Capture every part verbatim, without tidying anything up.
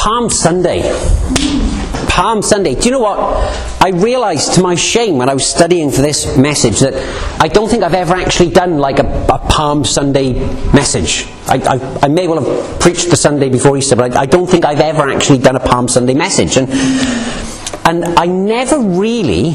Palm Sunday. Palm Sunday. Do you know what? I realised to my shame when I was studying for this message that I don't think I've ever actually done like a, a Palm Sunday message. I, I, I may well have preached the Sunday before Easter, but I, I don't think I've ever actually done a Palm Sunday message. And, and I never really...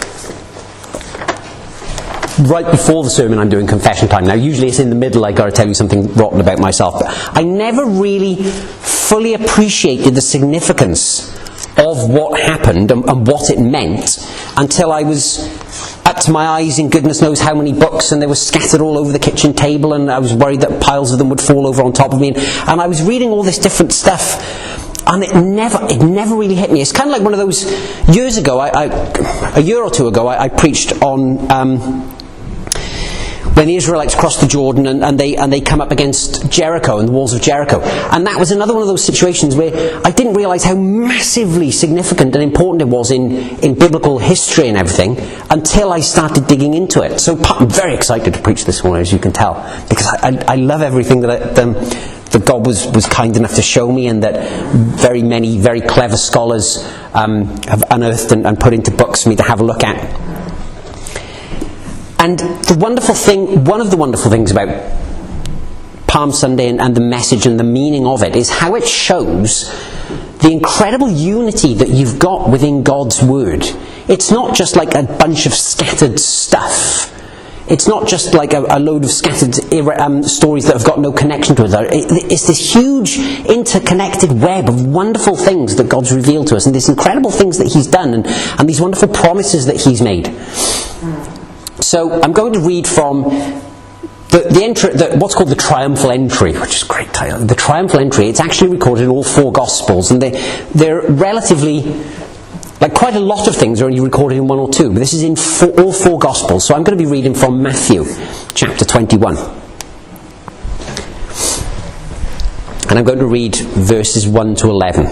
Right before the sermon I'm doing confession time. Now usually it's in the middle, I've got to tell you something rotten about myself. But I never really fully appreciated the significance of what happened and, and what it meant until I was up to my eyes in goodness knows how many books, and they were scattered all over the kitchen table, and I was worried that piles of them would fall over on top of me. And, and I was reading all this different stuff, and it never it never really hit me. It's kind of like one of those... Years ago, I, I, a year or two ago, I, I preached on... Um, when the Israelites crossed the Jordan and, and they and they come up against Jericho and the walls of Jericho. And that was another one of those situations where I didn't realise how massively significant and important it was in, in biblical history and everything until I started digging into it. So I'm very excited to preach this morning, as you can tell, because I, I, I love everything that, I, um, that God was, was kind enough to show me, and that very many very clever scholars um, have unearthed and, and put into books for me to have a look at. And the wonderful thing, one of the wonderful things about Palm Sunday and, and the message and the meaning of it is how it shows the incredible unity that you've got within God's Word. It's not just like a bunch of scattered stuff. It's not just like a, a load of scattered um, stories that have got no connection to it. It's this huge interconnected web of wonderful things that God's revealed to us, and these incredible things that He's done, and, and these wonderful promises that He's made. So I'm going to read from the, the, entry, the what's called the Triumphal Entry, which is a great title. The Triumphal Entry. It's actually recorded in all four Gospels, and they, they're relatively, like quite a lot of things are only recorded in one or two, but this is in four, all four Gospels. So I'm going to be reading from Matthew, chapter twenty-one. And I'm going to read verses one to eleven.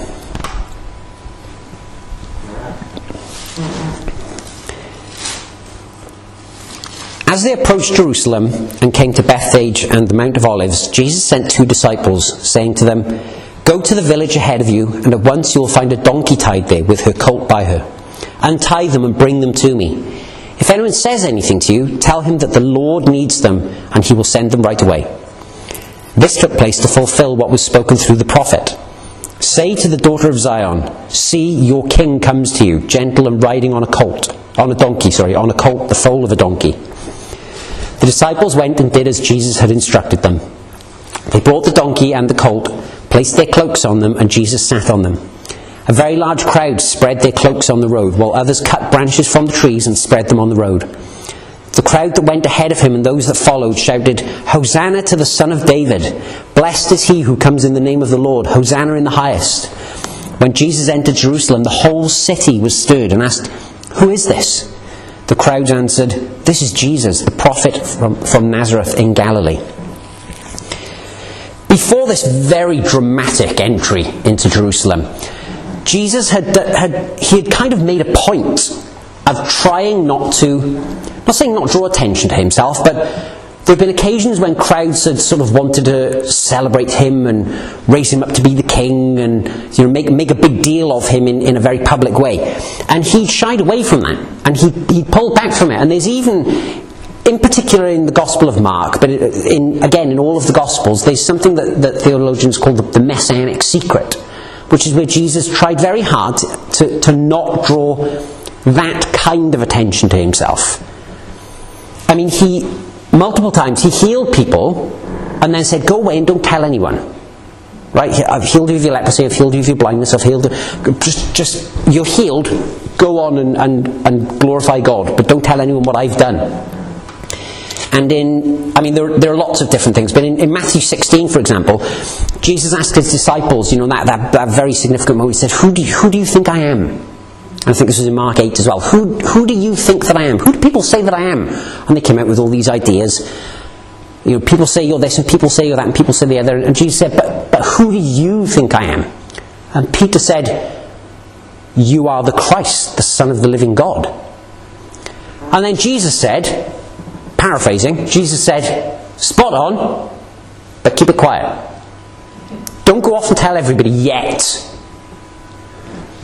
As they approached Jerusalem and came to Bethphage and the Mount of Olives, Jesus sent two disciples, saying to them, "Go to the village ahead of you, and at once you will find a donkey tied there with her colt by her. Untie them and bring them to me. If anyone says anything to you, tell him that the Lord needs them, and he will send them right away." This took place to fulfill what was spoken through the prophet. "Say to the daughter of Zion, see, your king comes to you, gentle and riding on a colt, on a donkey, sorry, on a colt, the foal of a donkey." The disciples went and did as Jesus had instructed them. They brought the donkey and the colt, placed their cloaks on them, and Jesus sat on them. A very large crowd spread their cloaks on the road, while others cut branches from the trees and spread them on the road. The crowd that went ahead of him and those that followed shouted, "Hosanna to the Son of David! Blessed is he who comes in the name of the Lord! Hosanna in the highest!" When Jesus entered Jerusalem, the whole city was stirred and asked, "Who is this?" The crowds answered, "This is Jesus, the prophet from, from Nazareth in Galilee." Before this very dramatic entry into Jerusalem, Jesus had, had he had kind of made a point of trying not to, not saying not draw attention to himself, but there have been occasions when crowds had sort of wanted to celebrate him and raise him up to be the king, and you know make make a big deal of him in, in a very public way. And he shied away from that, and he he pulled back from it. And there's even, in particular in the Gospel of Mark, but in again in all of the Gospels, there's something that, that theologians call the, the Messianic secret, which is where Jesus tried very hard to, to not draw that kind of attention to himself. I mean, he... multiple times he healed people and then said, "Go away and don't tell anyone." Right? "I've healed you of your leprosy, I've healed you of your blindness, I've healed you. Just, just, you're healed. Go on and, and, and glorify God, but don't tell anyone what I've done." And in, I mean, there, there are lots of different things, but in, in Matthew sixteen, for example, Jesus asked his disciples, you know, that, that, that very significant moment, he said, who do you, who do you think I am? I think this was in Mark eight as well. Who, who do you think that I am? Who do people say that I am? And they came out with all these ideas. You know, people say you're this, and people say you're that, and people say the other. And Jesus said, but, but who do you think I am? And Peter said, "You are the Christ, the Son of the living God." And then Jesus said, paraphrasing, Jesus said, "Spot on, but keep it quiet. Don't go off and tell everybody yet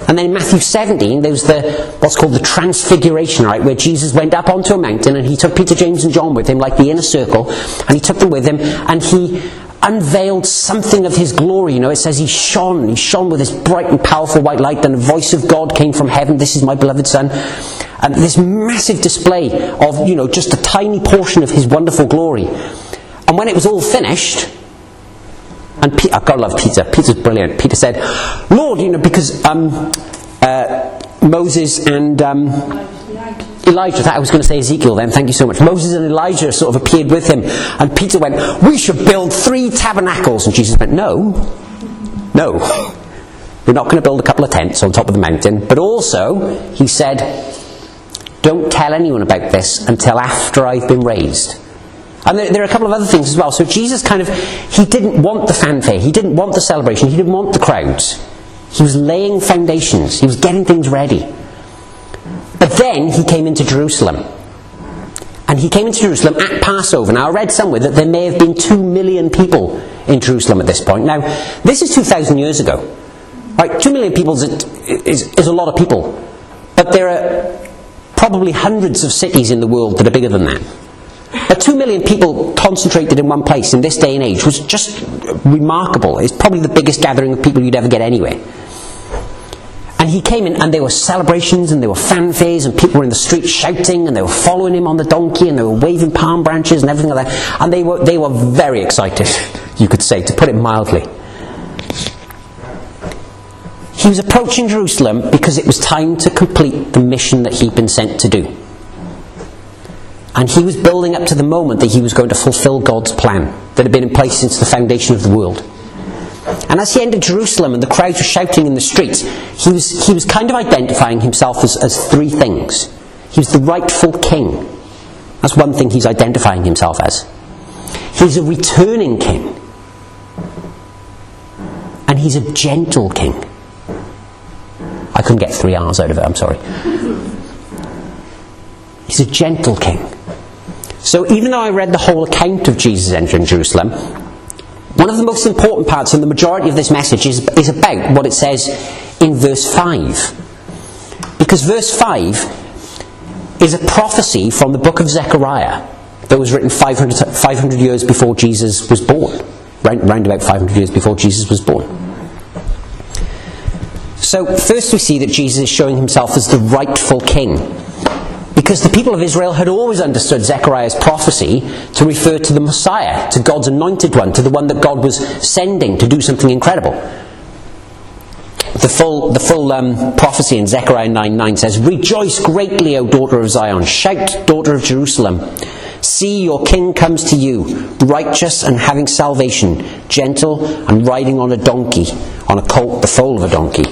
And then in Matthew seventeen, there was the, what's called the Transfiguration, right, where Jesus went up onto a mountain and he took Peter, James and John with him, like the inner circle, and he took them with him, and he unveiled something of his glory. You know, it says he shone, he shone with this bright and powerful white light, and the voice of God came from heaven, "This is my beloved Son." And this massive display of, you know, just a tiny portion of his wonderful glory. And when it was all finished, and Peter, I've got to love Peter, Peter's brilliant. Peter said, "Lord," you know, because um, uh, Moses and um, Elijah, I was going to say Ezekiel then, thank you so much. Moses and Elijah sort of appeared with him, and Peter went, "We should build three tabernacles." And Jesus went, "No, no, we're not going to build a couple of tents on top of the mountain." But also, he said, "Don't tell anyone about this until after I've been raised." And there, there are a couple of other things as well. So Jesus kind of, he didn't want the fanfare, he didn't want the celebration, he didn't want the crowds. He was laying foundations, he was getting things ready. But then he came into Jerusalem. And he came into Jerusalem at Passover. Now I read somewhere that there may have been two million people in Jerusalem at this point. Now, this is two thousand years ago. Right, two million people is, is, is a lot of people. But there are probably hundreds of cities in the world that are bigger than that. But two million people concentrated in one place in this day and age was just remarkable. It's probably the biggest gathering of people you'd ever get anywhere. And he came in, and there were celebrations, and there were fanfares, and people were in the streets shouting, and they were following him on the donkey, and they were waving palm branches and everything like that. And they were they were very excited, you could say, to put it mildly. He was approaching Jerusalem because it was time to complete the mission that he'd been sent to do. And he was building up to the moment that he was going to fulfill God's plan that had been in place since the foundation of the world. And as he entered Jerusalem and the crowds were shouting in the streets, he was, he was kind of identifying himself as, as three things. He was the rightful king. That's one thing he's identifying himself as. He's a returning king. And he's a gentle king. I couldn't get three R's out of it, I'm sorry. He's a gentle king. So even though I read the whole account of Jesus entering Jerusalem, one of the most important parts, and the majority of this message, is, is about what it says in verse five. Because verse five is a prophecy from the book of Zechariah that was written five hundred, five hundred years before Jesus was born. Round, round about five hundred years before Jesus was born. So first we see that Jesus is showing himself as the rightful king. Because the people of Israel had always understood Zechariah's prophecy to refer to the Messiah, to God's anointed one, to the one that God was sending to do something incredible. The full, the full um, prophecy in Zechariah nine nine says, "Rejoice greatly, O daughter of Zion. Shout, daughter of Jerusalem. See, your king comes to you, righteous and having salvation, gentle and riding on a donkey, on a colt, the foal of a donkey."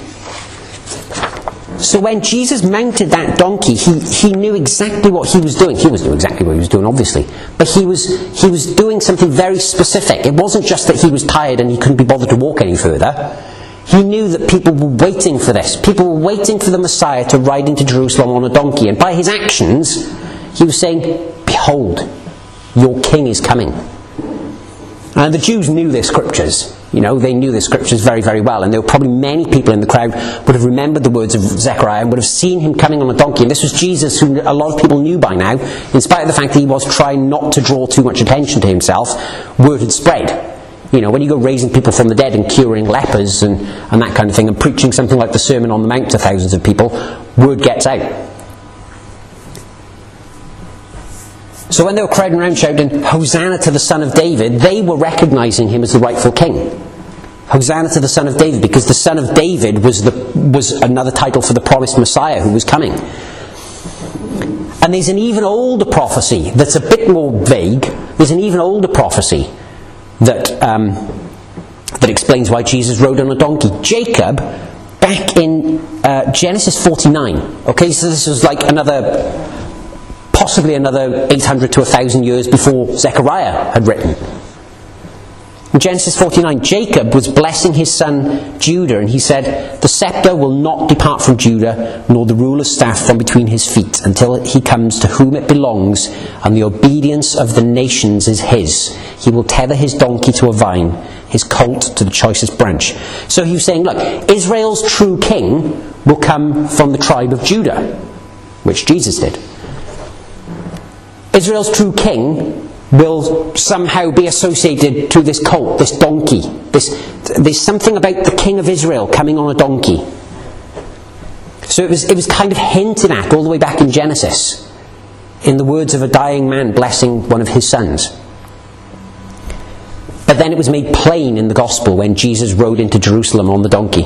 So when Jesus mounted that donkey, he, he knew exactly what he was doing. He was doing exactly what he was doing, obviously. But he was he was doing something very specific. It wasn't just that he was tired and he couldn't be bothered to walk any further. He knew that people were waiting for this. People were waiting for the Messiah to ride into Jerusalem on a donkey. And by his actions, he was saying, "Behold, your king is coming." And the Jews knew their scriptures. You know, they knew their scriptures very, very well. And there were probably many people in the crowd would have remembered the words of Zechariah and would have seen him coming on a donkey. And this was Jesus, who a lot of people knew by now, in spite of the fact that he was trying not to draw too much attention to himself. Word had spread. You know, when you go raising people from the dead and curing lepers and, and that kind of thing, and preaching something like the Sermon on the Mount to thousands of people, word gets out. So when they were crowding around shouting, "Hosanna to the Son of David," they were recognising him as the rightful king. Hosanna to the Son of David, because the Son of David was the was another title for the promised Messiah who was coming. And there's an even older prophecy that's a bit more vague. There's an even older prophecy that um, that explains why Jesus rode on a donkey. Jacob, back in uh, Genesis forty-nine. Okay, so this was like another... possibly another eight hundred to one thousand years before Zechariah had written. In Genesis forty-nine, Jacob was blessing his son Judah, and he said, "The scepter will not depart from Judah, nor the ruler's staff from between his feet, until he comes to whom it belongs, and the obedience of the nations is his. He will tether his donkey to a vine, his colt to the choicest branch." So he was saying, look, Israel's true king will come from the tribe of Judah, which Jesus did. Israel's true king will somehow be associated to this colt, this donkey. This, there's something about the king of Israel coming on a donkey. So it was, it was kind of hinted at all the way back in Genesis, in the words of a dying man blessing one of his sons. But then it was made plain in the gospel when Jesus rode into Jerusalem on the donkey.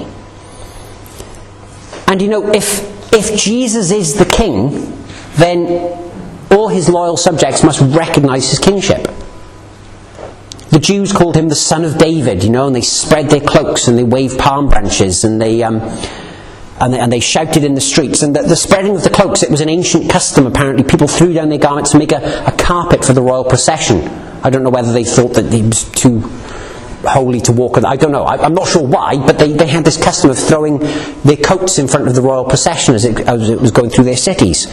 And you know, if, if Jesus is the king, then all his loyal subjects must recognise his kingship. The Jews called him the Son of David, you know, and they spread their cloaks and they waved palm branches and they um, and they, and they shouted in the streets. And the, the spreading of the cloaks, it was an ancient custom apparently. People threw down their garments to make a, a carpet for the royal procession. I don't know whether they thought that he was too holy to walk on. I don't know. I, I'm not sure why, but they, they had this custom of throwing their coats in front of the royal procession as it, as it was going through their cities.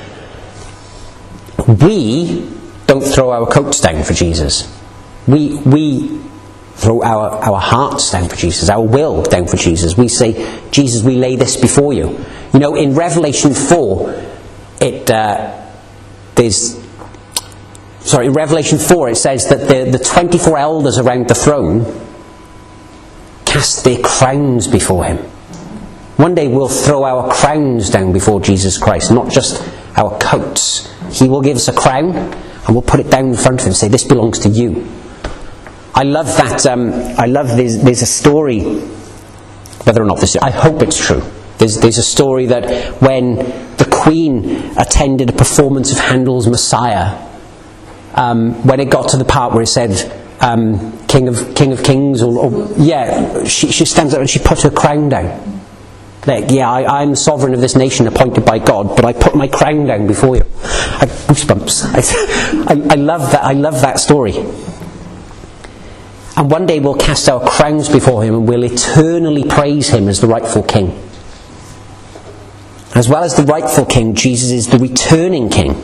We don't throw our coats down for Jesus. We we throw our, our hearts down for Jesus, our will down for Jesus. We say, Jesus, we lay this before you. You know, in Revelation four, it uh, there's sorry, in Revelation four it says that the, the twenty-four elders around the throne cast their crowns before him. One day we'll throw our crowns down before Jesus Christ, not just our coats. He will give us a crown and we'll put it down in front of him and say, this belongs to you. I love that, um, I love there's, there's a story, whether or not this, I hope it's true. There's, there's a story that when the Queen attended a performance of Handel's Messiah, um, when it got to the part where it said, um, King of King of Kings, or, or yeah, she, she stands up and she puts her crown down. Like, yeah, I, I'm the sovereign of this nation appointed by God, but I put my crown down before you. I, goosebumps. I, I, I love that. I love that story. And one day we'll cast our crowns before him and we'll eternally praise him as the rightful king. As well as the rightful king, Jesus is the returning king.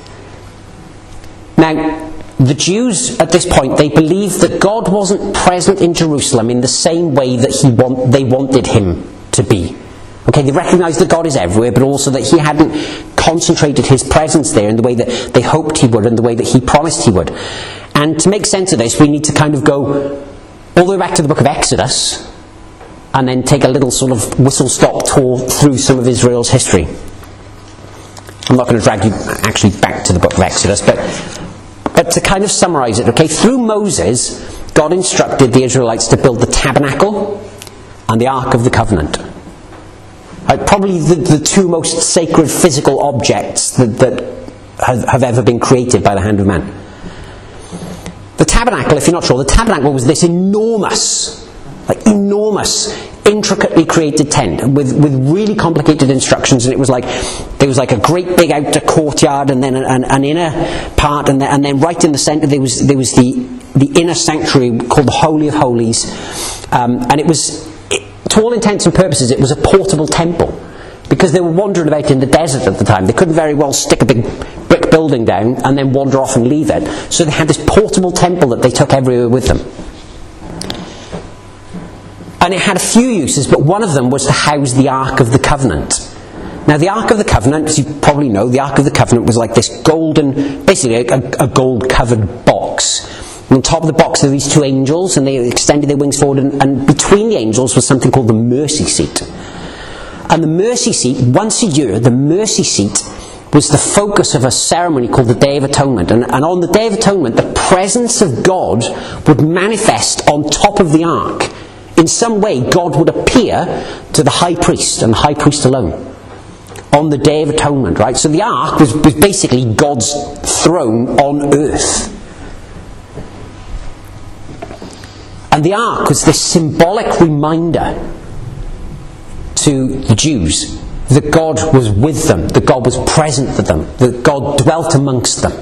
Now, the Jews at this point, they believed that God wasn't present in Jerusalem in the same way that he want, they wanted him to be. Okay, they recognised that God is everywhere, but also that he hadn't concentrated his presence there in the way that they hoped he would, and the way that he promised he would. And to make sense of this, we need to kind of go all the way back to the book of Exodus, and then take a little sort of whistle-stop tour through some of Israel's history. I'm not going to drag you actually back to the book of Exodus, but, but to kind of summarise it, okay, through Moses, God instructed the Israelites to build the tabernacle and the Ark of the Covenant. Uh, probably the, the two most sacred physical objects that, that have, have ever been created by the hand of man. The tabernacle, if you're not sure, the tabernacle was this enormous, like enormous, intricately created tent with, with really complicated instructions, and it was like there was like a great big outer courtyard, and then an, an inner part, and then, and then right in the centre there was there was the the inner sanctuary called the Holy of Holies, um, and it was. To all intents and purposes, it was a portable temple, because they were wandering about in the desert at the time. They couldn't very well stick a big brick building down and then wander off and leave it. So they had this portable temple that they took everywhere with them. And it had a few uses, but one of them was to house the Ark of the Covenant. Now, the Ark of the Covenant, as you probably know, the Ark of the Covenant was like this golden, basically a, a gold-covered box. On top of the box are these two angels, and they extended their wings forward, and, and between the angels was something called the mercy seat. And the mercy seat, once a year, the mercy seat was the focus of a ceremony called the Day of Atonement. And, and on the Day of Atonement, the presence of God would manifest on top of the ark. In some way, God would appear to the high priest, and the high priest alone, on the Day of Atonement, right? So the ark was, was basically God's throne on earth. And the ark was this symbolic reminder to the Jews that God was with them, that God was present with them, that God dwelt amongst them.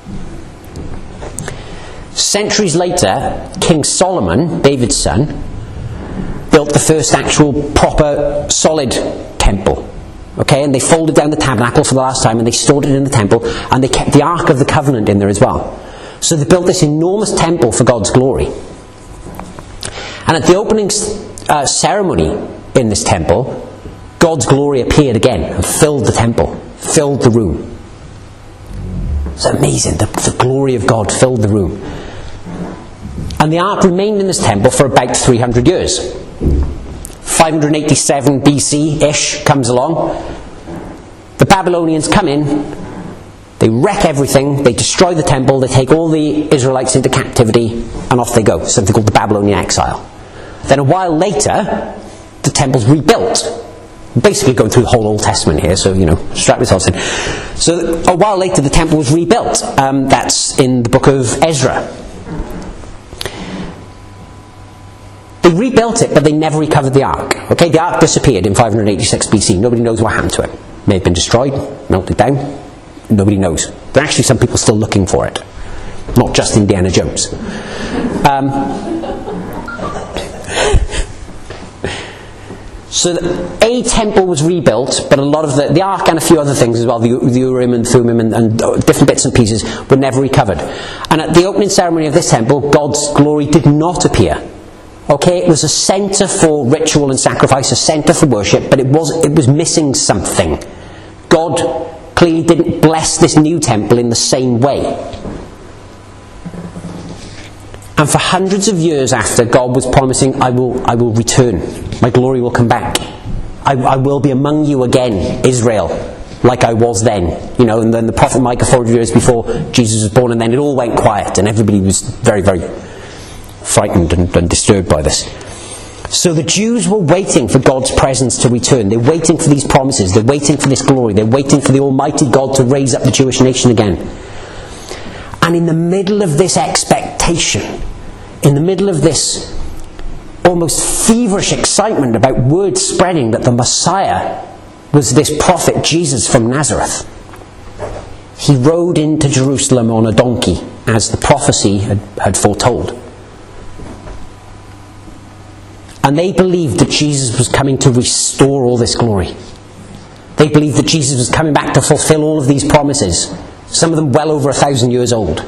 Centuries later, King Solomon, David's son, built the first actual proper solid temple. Okay, and they folded down the tabernacle for the last time, and they stored it in the temple, and they kept the Ark of the Covenant in there as well. So they built this enormous temple for God's glory. And at the opening uh, ceremony in this temple, God's glory appeared again and filled the temple, filled the room. It's amazing. The, the glory of God filled the room. And the ark remained in this temple for about three hundred years. five eighty-seven B C-ish comes along. The Babylonians come in, they wreck everything, they destroy the temple, they take all the Israelites into captivity, and off they go. Something called the Babylonian exile. Then a while later, the temple's rebuilt. Basically going through the whole Old Testament here, so, you know, strap yourselves in. So a while later, the temple was rebuilt. Um, that's in the book of Ezra. They rebuilt it, but they never recovered the ark. Okay, the ark disappeared in five eighty-six B C. Nobody knows what happened to it. May have been destroyed, melted down. Nobody knows. There are actually some people still looking for it. Not just Indiana Jones. Um, so a temple was rebuilt, but a lot of the, the ark and a few other things as well, the, the Urim and Thummim and, and different bits and pieces, were never recovered. And at the opening ceremony of this temple, God's glory did not appear. Okay, it was a centre for ritual and sacrifice, a centre for worship, but it was it was missing something. God clearly didn't bless this new temple in the same way. And for hundreds of years after, God was promising, I will I will return. My glory will come back. I, I will be among you again, Israel, like I was then. You know, and then the prophet Micah four hundred years before Jesus was born, and then it all went quiet, and everybody was very, very frightened and, and disturbed by this. So the Jews were waiting for God's presence to return. They're waiting for these promises. They're waiting for this glory. They're waiting for the Almighty God to raise up the Jewish nation again. And in the middle of this expectation, in the middle of this almost feverish excitement about word spreading that the Messiah was this prophet Jesus from Nazareth, he rode into Jerusalem on a donkey, as the prophecy had, had foretold. And they believed that Jesus was coming to restore all this glory. They believed that Jesus was coming back to fulfill all of these promises, some of them well over a thousand years old.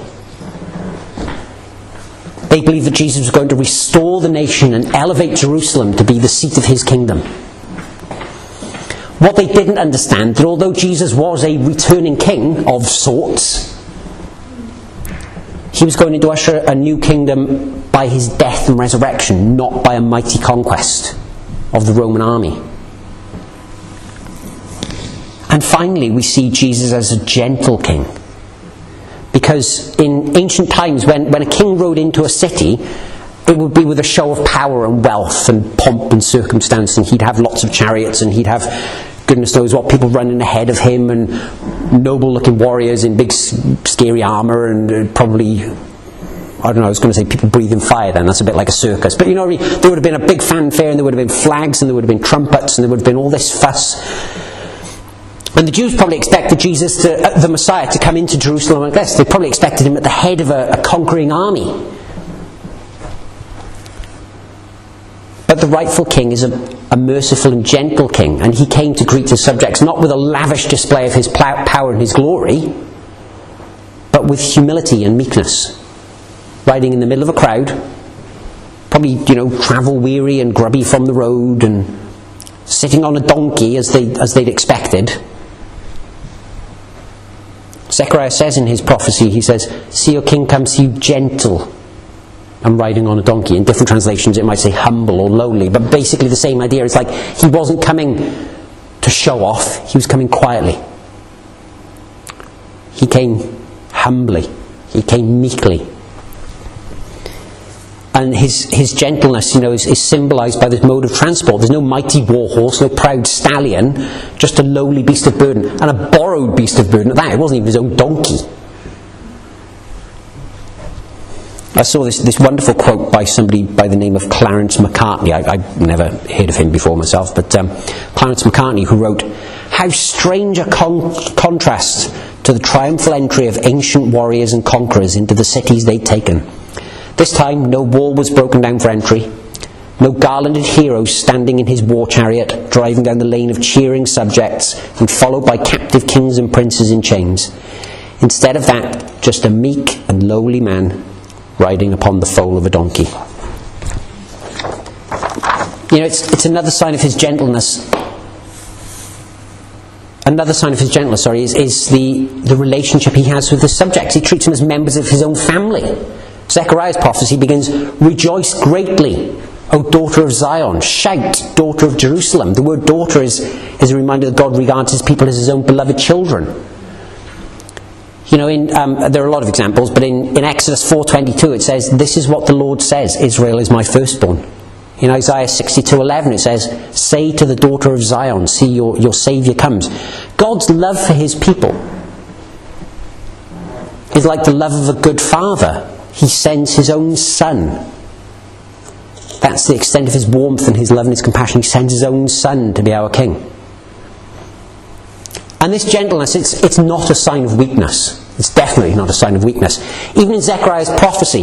They believed that Jesus was going to restore the nation and elevate Jerusalem to be the seat of his kingdom. What they didn't understand, that although Jesus was a returning king of sorts, he was going to usher a new kingdom by his death and resurrection, not by a mighty conquest of the Roman army. And finally, we see Jesus as a gentle king. Because in ancient times, when, when a king rode into a city, it would be with a show of power and wealth and pomp and circumstance, and he'd have lots of chariots, and he'd have goodness knows what, people running ahead of him, and noble-looking warriors in big, scary armour, and probably, I don't know, I was going to say people breathing fire then, that's a bit like a circus. But you know what I mean? There would have been a big fanfare, and there would have been flags, and there would have been trumpets, and there would have been all this fuss. And the Jews probably expected Jesus, to, uh, the Messiah, to come into Jerusalem like this. They probably expected him at the head of a, a conquering army. But the rightful king is a, a merciful and gentle king, and he came to greet his subjects not with a lavish display of his plow- power and his glory, but with humility and meekness, riding in the middle of a crowd, probably, you know, travel weary and grubby from the road, and sitting on a donkey as they as they'd expected. Zechariah says in his prophecy, he says, "See, your king comes to you gentle and riding on a donkey." In different translations it might say humble or lowly, but basically the same idea. It's like he wasn't coming to show off, he was coming quietly. He came humbly, he came meekly. And his, his gentleness, you know, is, is symbolised by this mode of transport. There's no mighty war horse, no proud stallion, just a lowly beast of burden, and a borrowed beast of burden at that. It wasn't even his own donkey. I saw this, this wonderful quote by somebody by the name of Clarence Macartney. I, I've never heard of him before myself, but um, Clarence Macartney, who wrote, "How strange a con- contrast to the triumphal entry of ancient warriors and conquerors into the cities they'd taken. This time no wall was broken down for entry, no garlanded hero standing in his war chariot, driving down the lane of cheering subjects and followed by captive kings and princes in chains. Instead of that, just a meek and lowly man riding upon the foal of a donkey." You know, it's, it's another sign of his gentleness Another sign of his gentleness, sorry, is, is the, the relationship he has with his subjects. He treats them as members of his own family. Zechariah's prophecy begins, "Rejoice greatly, O daughter of Zion. Shout, daughter of Jerusalem." The word daughter is, is a reminder that God regards his people as his own beloved children. You know, in, um, there are a lot of examples, but in, in Exodus four twenty-two it says, "This is what the Lord says, Israel is my firstborn." In Isaiah sixty-two eleven it says, "Say to the daughter of Zion, see your, your Saviour comes." God's love for his people is like the love of a good father. He sends his own son. That's the extent of his warmth and his love and his compassion. He sends his own son to be our king. And this gentleness, it's, it's not a sign of weakness. It's definitely not a sign of weakness. Even in Zechariah's prophecy,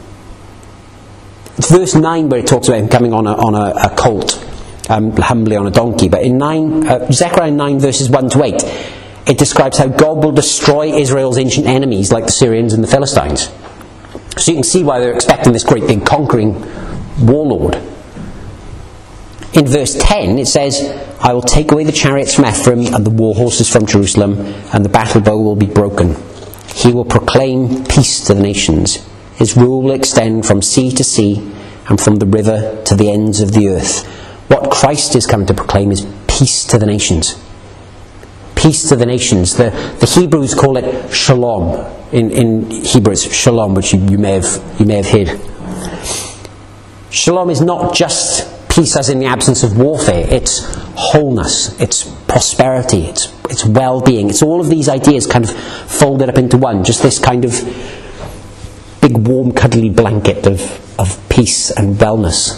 it's verse nine where it talks about him coming on a, on a, a colt, um, humbly on a donkey. But in nine, uh, Zechariah nine verses one to eight, it describes how God will destroy Israel's ancient enemies like the Syrians and the Philistines. So you can see why they're expecting this great big conquering warlord. In verse ten it says, "I will take away the chariots from Ephraim and the war horses from Jerusalem, and the battle bow will be broken. He will proclaim peace to the nations. His rule will extend from sea to sea and from the river to the ends of the earth." What Christ is coming to proclaim is peace to the nations. Peace to the nations. The, the Hebrews call it shalom. In, in Hebrew it's shalom, which you, you, may have, you may have heard. Shalom is not just peace as in the absence of warfare. It's wholeness, it's prosperity, it's, it's well-being. It's all of these ideas kind of folded up into one. Just this kind of big warm cuddly blanket of, of peace and wellness.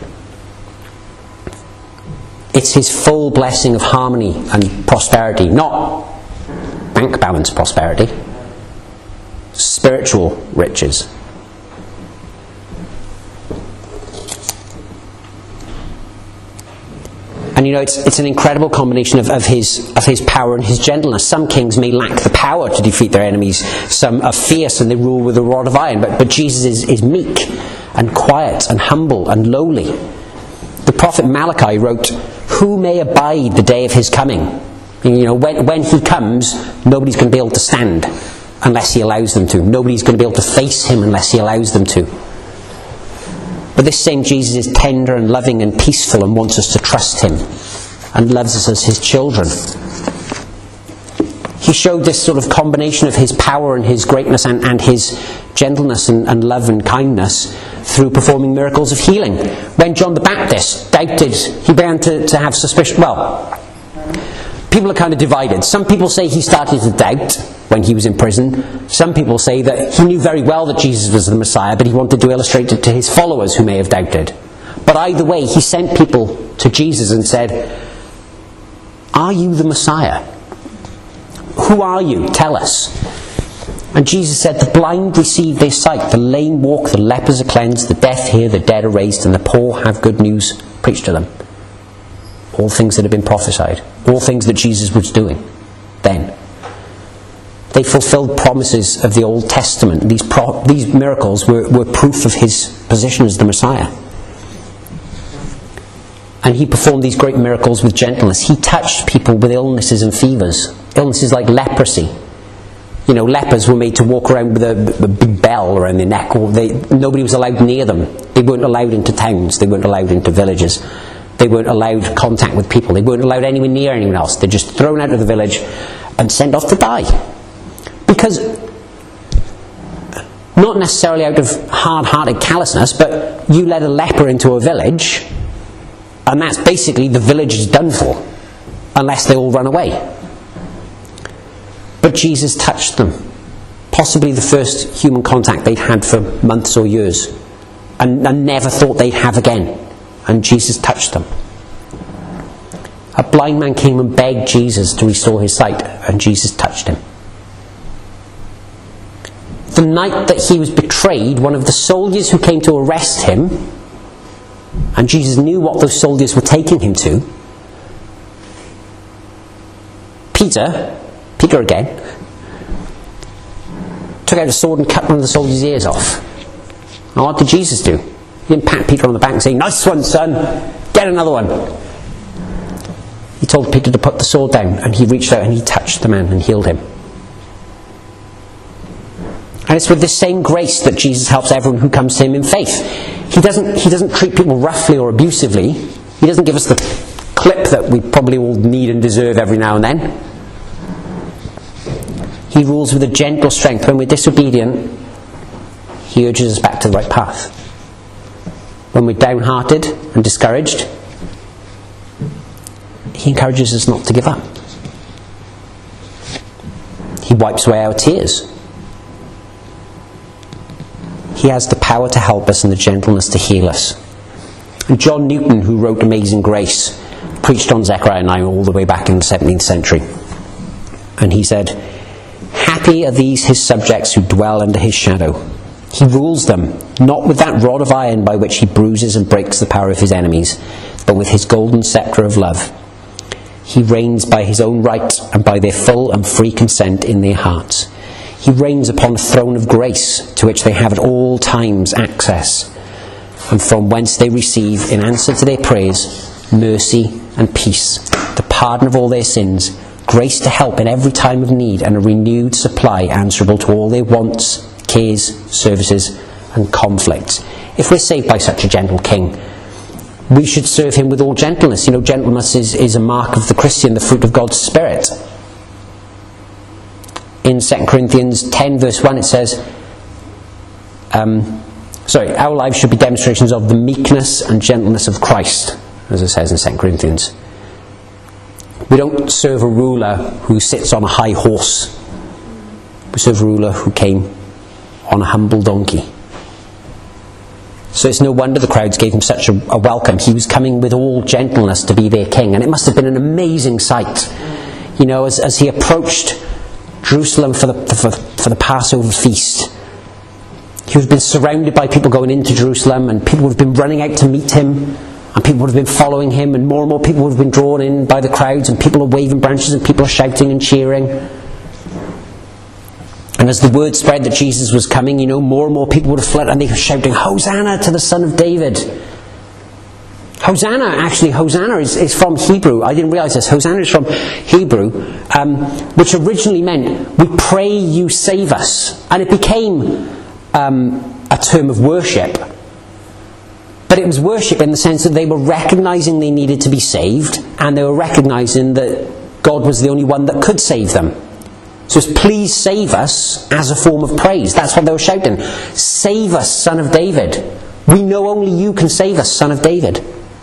It's his full blessing of harmony and prosperity, not bank balance prosperity, spiritual riches. And you know, it's, it's an incredible combination of, of, his, of his power and his gentleness. Some kings may lack the power to defeat their enemies. Some are fierce and they rule with a rod of iron. But, but Jesus is, is meek and quiet and humble and lowly. The prophet Malachi wrote, "Who may abide the day of his coming?" You know, when, when he comes, nobody's going to be able to stand unless he allows them to. Nobody's going to be able to face him unless he allows them to. But this same Jesus is tender and loving and peaceful and wants us to trust him and loves us as his children. He showed this sort of combination of his power and his greatness and, and his gentleness and, and love and kindness through performing miracles of healing. When John the Baptist doubted, he began to, to have suspicion. Well, people are kind of divided. Some people say he started to doubt when he was in prison. Some people say that he knew very well that Jesus was the Messiah, but he wanted to illustrate it to his followers who may have doubted. But either way, he sent people to Jesus and said, "Are you the Messiah? Who are you? Tell us." And Jesus said, "The blind receive their sight, the lame walk, the lepers are cleansed, the deaf hear, the dead are raised, and the poor have good news preached to them." All things that have been prophesied. All things that Jesus was doing then. They fulfilled promises of the Old Testament. These, pro- these miracles were, were proof of his position as the Messiah. And he performed these great miracles with gentleness. He touched people with illnesses and fevers. Illnesses like leprosy. You know, lepers were made to walk around with a, a big bell around their neck. Or they, nobody was allowed near them. They weren't allowed into towns. They weren't allowed into villages. They weren't allowed contact with people. They weren't allowed anywhere near anyone else. They're just thrown out of the village and sent off to die. Because, not necessarily out of hard-hearted callousness, but you let a leper into a village, and that's basically the village is done for, unless they all run away. But Jesus touched them. Possibly the first human contact they'd had for months or years, and, and never thought they'd have again. And Jesus touched them. A blind man came and begged Jesus to restore his sight, and Jesus touched him. The night that he was betrayed, one of the soldiers who came to arrest him, and Jesus knew what those soldiers were taking him to, Peter, Peter again, took out a sword and cut one of the soldiers' ears off. And what did Jesus do? He didn't pat Peter on the back and say, "Nice one, son, get another one." He told Peter to put the sword down, and he reached out and he touched the man and healed him. And it's with this same grace that Jesus helps everyone who comes to him in faith. He doesn't, he doesn't treat people roughly or abusively. He doesn't give us the clip that we probably all need and deserve every now and then. He rules with a gentle strength. When we're disobedient, he urges us back to the right path. When we're downhearted and discouraged, he encourages us not to give up. He wipes away our tears. He has the power to help us and the gentleness to heal us. And John Newton, who wrote Amazing Grace, preached on Zechariah nine all the way back in the seventeenth century. And he said, "Happy are these his subjects who dwell under his shadow. He rules them, not with that rod of iron by which he bruises and breaks the power of his enemies, but with his golden sceptre of love. He reigns by his own right and by their full and free consent in their hearts. He reigns upon a throne of grace to which they have at all times access, and from whence they receive, in answer to their prayers, mercy and peace, the pardon of all their sins, grace to help in every time of need, and a renewed supply answerable to all their wants, cares, services and conflicts." If we're saved by such a gentle king, we should serve him with all gentleness. You know, gentleness is, is a mark of the Christian, the fruit of God's Spirit. In Second Corinthians ten verse one it says, um, sorry, our lives should be demonstrations of the meekness and gentleness of Christ, as it says in Second Corinthians. We don't serve a ruler who sits on a high horse. We serve a ruler who came on a humble donkey. So it's no wonder the crowds gave him such a, a welcome. He was coming with all gentleness to be their king, and it must have been an amazing sight. You know, as, as he approached Jerusalem for the, for, for the Passover feast, he would have been surrounded by people going into Jerusalem, and people would have been running out to meet him, and people would have been following him, and more and more people would have been drawn in by the crowds, and people are waving branches, and people are shouting and cheering. And as the word spread that Jesus was coming, you know, more and more people would have fled, and they were shouting, "Hosanna to the Son of David." Hosanna, actually, Hosanna is, is from Hebrew. I didn't realise this. Hosanna is from Hebrew, um, which originally meant, "We pray you save us." And it became um, a term of worship. But it was worship in the sense that they were recognising they needed to be saved, and they were recognising that God was the only one that could save them. So it's "please save us" as a form of praise. That's what they were shouting. "Save us, Son of David. We know only you can save us, Son of David.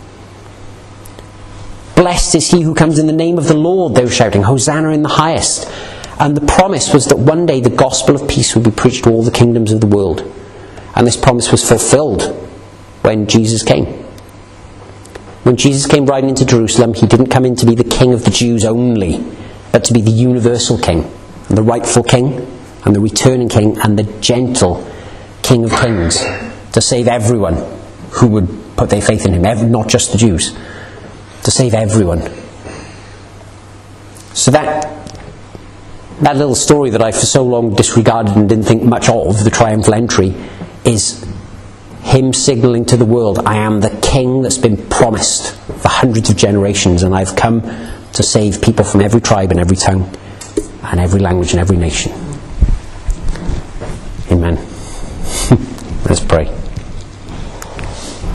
Blessed is he who comes in the name of the Lord," they were shouting. "Hosanna in the highest." And the promise was that one day the gospel of peace would be preached to all the kingdoms of the world. And this promise was fulfilled when Jesus came. When Jesus came riding into Jerusalem, he didn't come in to be the king of the Jews only, but to be the universal king, and the rightful king, and the returning king, and the gentle King of Kings, to save everyone who would put their faith in him, not just the Jews, to save everyone. So that that little story that I for so long disregarded and didn't think much of, the triumphal entry, is him signalling to the world, "I am the king that's been promised for hundreds of generations, and I've come to save people from every tribe and every tongue and every language and every nation." Amen. Let's pray.